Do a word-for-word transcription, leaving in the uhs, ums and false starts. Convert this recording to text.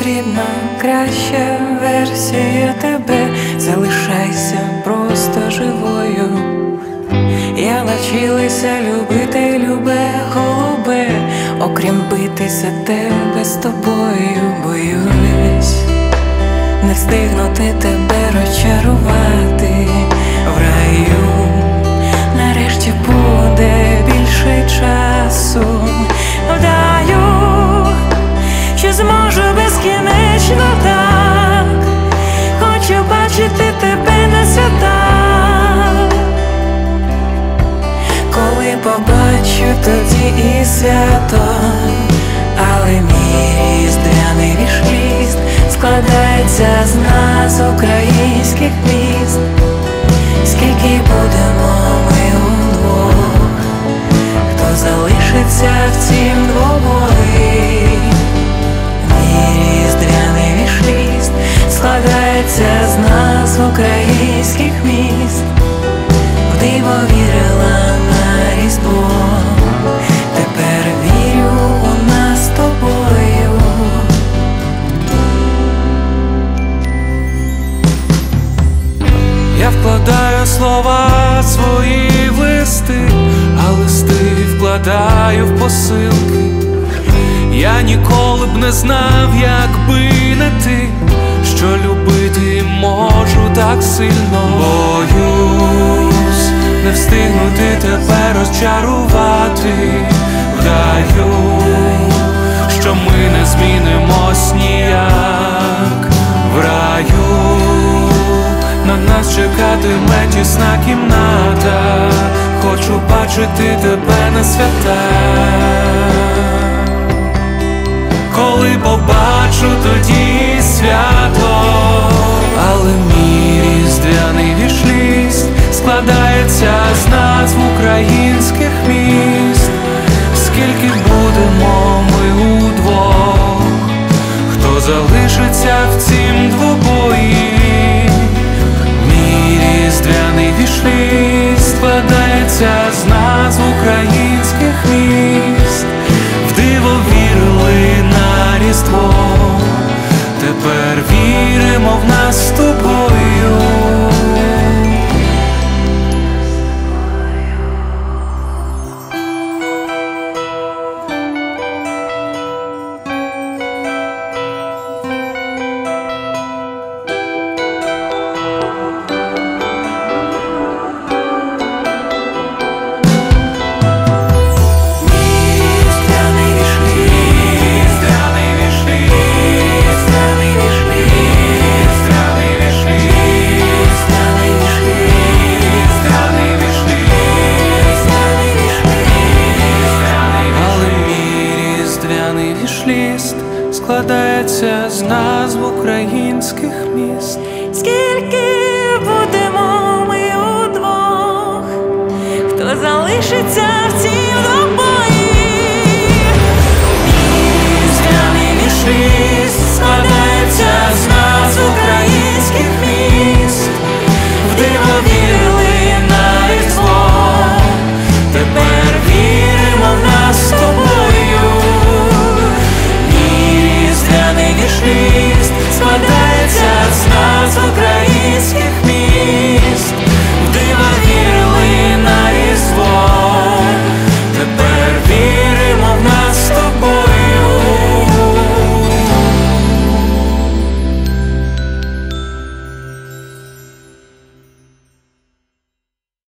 потрібна краща версія тебе. Залишайся просто живою. Я навчилася любити любе, голубе. Окрім битися тебе з тобою, боюсь не встигнути тебе розчарувати. В раю нарешті буде більше часу. Вдаю, що зможу безкінечно так. Хочу бачити тебе на святах. Коли побачу, тоді і свято. Але мій різдвяний вішліст складається з нас, українських міст. Скільки будемо ми удвох, хто залишиться в цім двобої. Мій різдвяний вішліст складається з нас, українських міст. В диво вірила на Різдво, тепер вірю у нас з тобою. Я вкладаю слова свої в листи, а листи вкладаю в посилки. Я ніколи б не знав, якби не ти, що любити можу так сильно. Боюсь не встигнути тебе розчарувати. Вдаю, що ми не змінимось ніяк. В раю на нас чекатиме тісна кімната. Хочу бачити тебе на свята. Коли побачу, тоді свято. Але мій різдвяний вішліст складається з назв українських міст. Скільки будемо ми удвох, хто залишиться в цім двобої. Мій різдвяний вішліст складається з назв українських міст. В диво вірили на Різдво, тепер віримо в нас з тобою. Вішліст складається з назв українських міст. Скільки будемо ми удвох, хто залишиться